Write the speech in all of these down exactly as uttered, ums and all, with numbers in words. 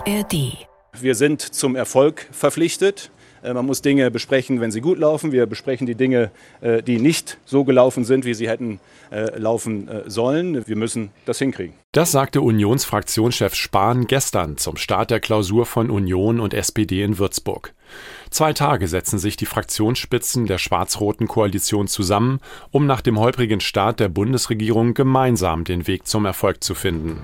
R D. Wir sind zum Erfolg verpflichtet. Man muss Dinge besprechen, wenn sie gut laufen. Wir besprechen die Dinge, die nicht so gelaufen sind, wie sie hätten laufen sollen. Wir müssen das hinkriegen. Das sagte Unionsfraktionschef Spahn gestern zum Start der Klausur von Union und S P D in Würzburg. Zwei Tage setzen sich die Fraktionsspitzen der schwarz-roten Koalition zusammen, um nach dem holprigen Start der Bundesregierung gemeinsam den Weg zum Erfolg zu finden.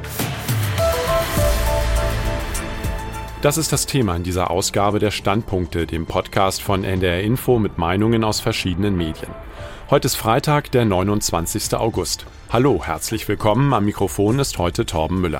Das ist das Thema in dieser Ausgabe der Standpunkte, dem Podcast von N D R Info mit Meinungen aus verschiedenen Medien. Heute ist Freitag, der neunundzwanzigster August. Hallo, herzlich willkommen. Am Mikrofon ist heute Torben Müller.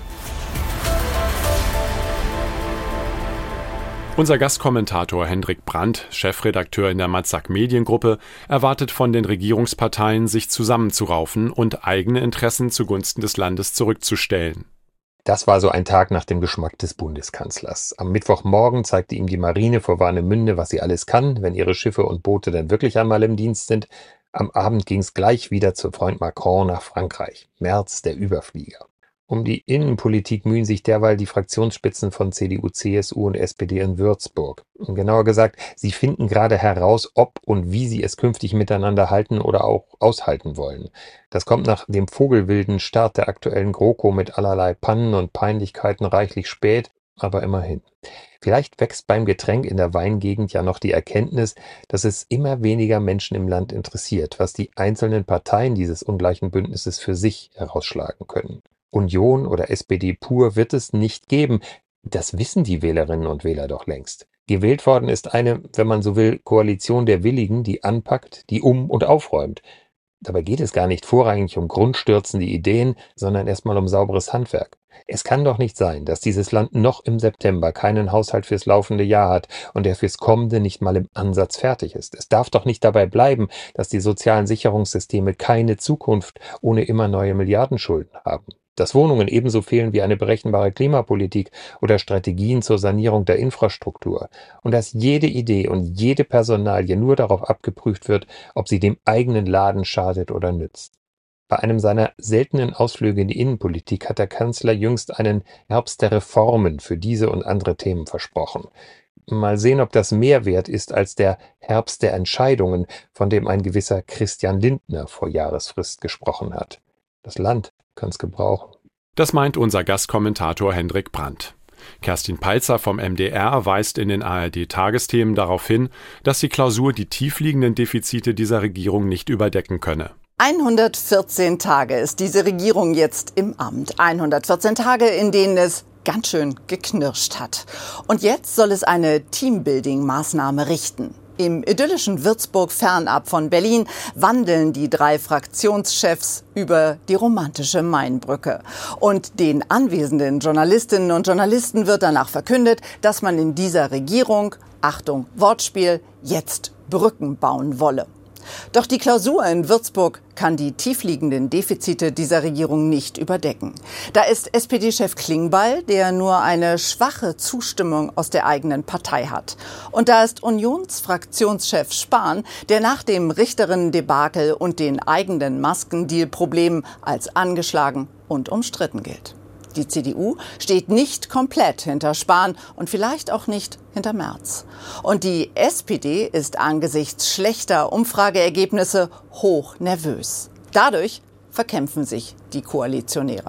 Unser Gastkommentator Hendrik Brandt, Chefredakteur in der Matzak Mediengruppe, erwartet von den Regierungsparteien, sich zusammenzuraufen und eigene Interessen zugunsten des Landes zurückzustellen. Das war so ein Tag nach dem Geschmack des Bundeskanzlers. Am Mittwochmorgen zeigte ihm die Marine vor Warnemünde, was sie alles kann, wenn ihre Schiffe und Boote dann wirklich einmal im Dienst sind. Am Abend ging es gleich wieder zu Freund Macron nach Frankreich. Merz, der Überflieger. Um die Innenpolitik mühen sich derweil die Fraktionsspitzen von C D U, C S U und S P D in Würzburg. Genauer gesagt, sie finden gerade heraus, ob und wie sie es künftig miteinander halten oder auch aushalten wollen. Das kommt nach dem vogelwilden Start der aktuellen GroKo mit allerlei Pannen und Peinlichkeiten reichlich spät, aber immerhin. Vielleicht wächst beim Getränk in der Weingegend ja noch die Erkenntnis, dass es immer weniger Menschen im Land interessiert, was die einzelnen Parteien dieses ungleichen Bündnisses für sich herausschlagen können. Union oder S P D pur wird es nicht geben. Das wissen die Wählerinnen und Wähler doch längst. Gewählt worden ist eine, wenn man so will, Koalition der Willigen, die anpackt, die um- und aufräumt. Dabei geht es gar nicht vorrangig um grundstürzende Ideen, sondern erstmal um sauberes Handwerk. Es kann doch nicht sein, dass dieses Land noch im September keinen Haushalt fürs laufende Jahr hat und der fürs kommende nicht mal im Ansatz fertig ist. Es darf doch nicht dabei bleiben, dass die sozialen Sicherungssysteme keine Zukunft ohne immer neue Milliardenschulden haben. Dass Wohnungen ebenso fehlen wie eine berechenbare Klimapolitik oder Strategien zur Sanierung der Infrastruktur. Und dass jede Idee und jede Personalie nur darauf abgeprüft wird, ob sie dem eigenen Laden schadet oder nützt. Bei einem seiner seltenen Ausflüge in die Innenpolitik hat der Kanzler jüngst einen Herbst der Reformen für diese und andere Themen versprochen. Mal sehen, ob das mehr wert ist als der Herbst der Entscheidungen, von dem ein gewisser Christian Lindner vor Jahresfrist gesprochen hat. Das Land kann es gebrauchen. Das meint unser Gastkommentator Hendrik Brandt. Kerstin Peitzer vom M D R weist in den A R D-Tagesthemen darauf hin, dass die Klausur die tiefliegenden Defizite dieser Regierung nicht überdecken könne. hundertvierzehn Tage ist diese Regierung jetzt im Amt. hundertvierzehn Tage, in denen es ganz schön geknirscht hat. Und jetzt soll es eine Teambuilding-Maßnahme richten. Im idyllischen Würzburg fernab von Berlin wandeln die drei Fraktionschefs über die romantische Mainbrücke. Und den anwesenden Journalistinnen und Journalisten wird danach verkündet, dass man in dieser Regierung, Achtung, Wortspiel, jetzt Brücken bauen wolle. Doch die Klausur in Würzburg kann die tiefliegenden Defizite dieser Regierung nicht überdecken. Da ist S P D-Chef Klingbeil, der nur eine schwache Zustimmung aus der eigenen Partei hat. Und da ist Unionsfraktionschef Spahn, der nach dem Richterinnen-Debakel und den eigenen Maskendeal-Problemen als angeschlagen und umstritten gilt. Die C D U steht nicht komplett hinter Spahn und vielleicht auch nicht hinter Merz. Und die S P D ist angesichts schlechter Umfrageergebnisse hoch nervös. Dadurch verkämpfen sich die Koalitionäre.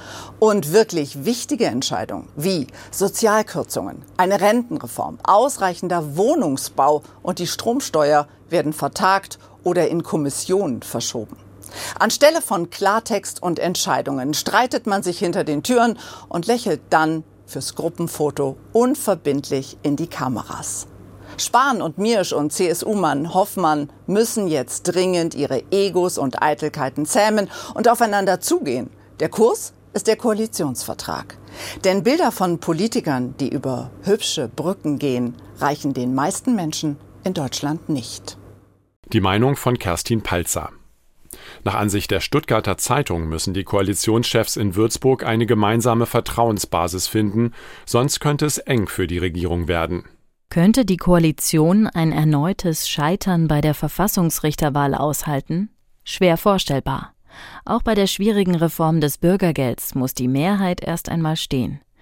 Und wirklich wichtige Entscheidungen wie Sozialkürzungen, eine Rentenreform, ausreichender Wohnungsbau und die Stromsteuer werden vertagt oder in Kommissionen verschoben. Anstelle von Klartext und Entscheidungen streitet man sich hinter den Türen und lächelt dann fürs Gruppenfoto unverbindlich in die Kameras. Spahn und Miersch und C S U-Mann Hoffmann müssen jetzt dringend ihre Egos und Eitelkeiten zähmen und aufeinander zugehen. Der Kurs ist der Koalitionsvertrag. Denn Bilder von Politikern, die über hübsche Brücken gehen, reichen den meisten Menschen in Deutschland nicht. Die Meinung von Kerstin Peitzer. Nach Ansicht der Stuttgarter Zeitung müssen die Koalitionschefs in Würzburg eine gemeinsame Vertrauensbasis finden, sonst könnte es eng für die Regierung werden. Könnte die Koalition ein erneutes Scheitern bei der Verfassungsrichterwahl aushalten? Schwer vorstellbar. Auch bei der schwierigen Reform des Bürgergelds muss die Mehrheit erst einmal stehen.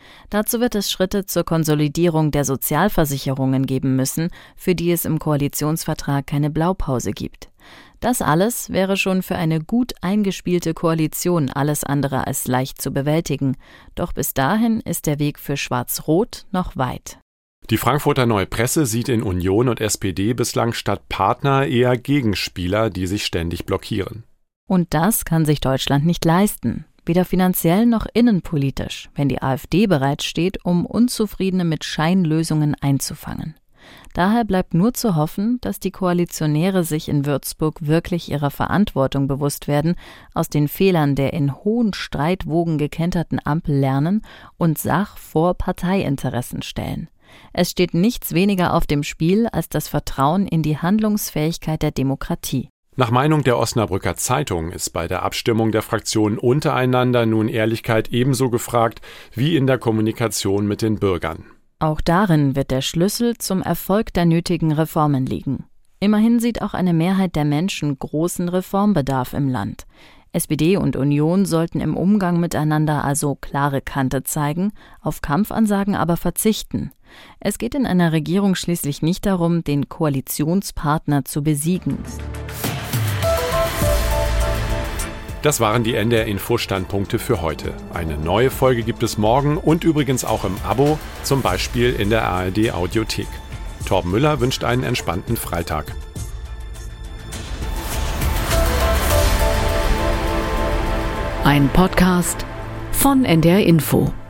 Dazu wird es Schritte zur Konsolidierung der Sozialversicherungen geben müssen, für die es im Koalitionsvertrag keine Blaupause gibt. Das alles wäre schon für eine gut eingespielte Koalition alles andere als leicht zu bewältigen. Doch bis dahin ist der Weg für Schwarz-Rot noch weit. Die Frankfurter Neue Presse sieht in Union und S P D bislang statt Partner eher Gegenspieler, die sich ständig blockieren. Und das kann sich Deutschland nicht leisten. Weder finanziell noch innenpolitisch, wenn die AfD bereitsteht, um Unzufriedene mit Scheinlösungen einzufangen. Daher bleibt nur zu hoffen, dass die Koalitionäre sich in Würzburg wirklich ihrer Verantwortung bewusst werden, aus den Fehlern der in hohen Streitwogen gekenterten Ampel lernen und Sach- vor Parteiinteressen stellen. Es steht nichts weniger auf dem Spiel als das Vertrauen in die Handlungsfähigkeit der Demokratie. Nach Meinung der Osnabrücker Zeitung ist bei der Abstimmung der Fraktionen untereinander nun Ehrlichkeit ebenso gefragt wie in der Kommunikation mit den Bürgern. Auch darin wird der Schlüssel zum Erfolg der nötigen Reformen liegen. Immerhin sieht auch eine Mehrheit der Menschen großen Reformbedarf im Land. S P D und Union sollten im Umgang miteinander also klare Kante zeigen, auf Kampfansagen aber verzichten. Es geht in einer Regierung schließlich nicht darum, den Koalitionspartner zu besiegen. Das waren die N D R-Info-Standpunkte für heute. Eine neue Folge gibt es morgen und übrigens auch im Abo, zum Beispiel in der A R D-Audiothek. Torben Müller wünscht einen entspannten Freitag. Ein Podcast von N D R Info.